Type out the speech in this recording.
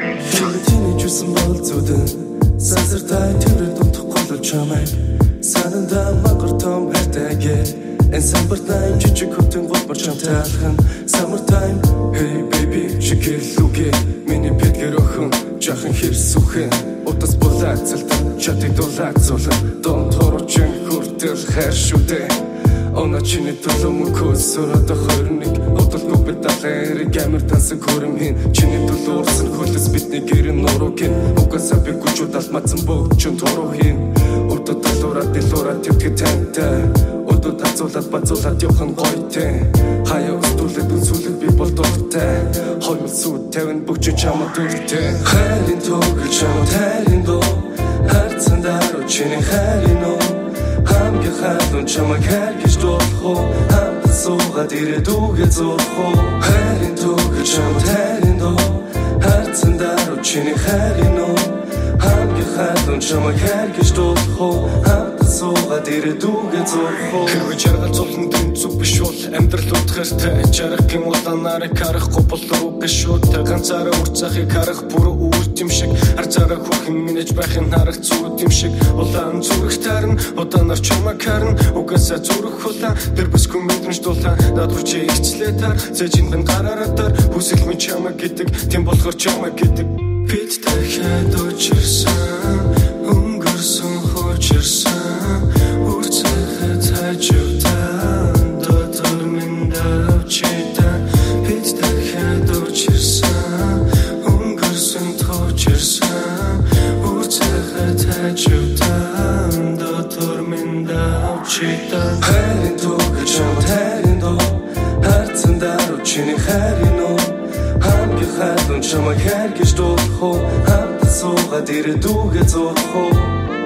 Хилтиний жусан бол зүдэн сансартай тэрээр дутах голж чамайг сананда магар том хатагээ энэ самбартай жижиг хөтөн голмор чамтай алхан summertime hey baby чигэлүгэ миний пэдгэр охин жахан хэрсүхэн утас булаацалтай чатыг дулаацуулан дон торчин хүртэл хайршүдэ Ona чиний төлөө мөнхөөс сураад хорник Одолгүй биталэр гэмэр тасан хөрөмхин Чиний төлөө урсан хөлс бидний гэрэн нуруугин Угасаа би гүчүүд алмацсан бөгчөн турууhin Өдөө талуураад дэлуураад төвтгэ тантай Өдөө тацуулаад бацуулаад явхан гойтэй Хаяа өстүүлээд үнсүүлээд би бол дуртай Хоёул сүйд тавин бүгчэн чамаа дүртэй Хайрын төгөл чамаа тайрын доо Харцандаруу чиний хайрын оо Хамгийн хайрын чамайг хайргэж дуулах уу Хамт суугаад ирээд үгээ зурах уу Хайрын төгөл чамайг хайрын доо Харцандаруу чиний хайрын оо Хамгийн хайрын чамайг хайргэж дуулах уу Хамт суугаад ирээд үгээ зурах уу Хэрвээ жаргал зулхан тэнцүү биш бол амьдрал утгаартай жаргахын улаанаарыг харахгүй бол руу гашуутай ганцаараа урцахыг харах бүрэн үрт юм шиг харцаараа хөрхэн минэж байхын харах зүуд юм шиг улаан зүрх таарна удаанаар чамайг харна угаасаа зүрх улаан тэр бүсгүй мэдрэмж дулаан дадруу чи ихчлээ таар зэжин бэн гарааратаар хүсэл минь чамайг гэдэг тийм болохоор чамайг гэдэг бид дахиад очирсан өнгөрсөн хочирсан үрцэхэд хажуудаа дотор минь давчита бид дахиад очирсан өнгөрсөн хочирсан үрцэхэд хажуудаа дотор минь давчита Хайрын төгөл чамайг хайрын доо Харцандаруу чиний хайрын оо Хамгийн хайрын чамайг хайргэж дуулах уу Хамт суугаад ирээд үгээ зурах уу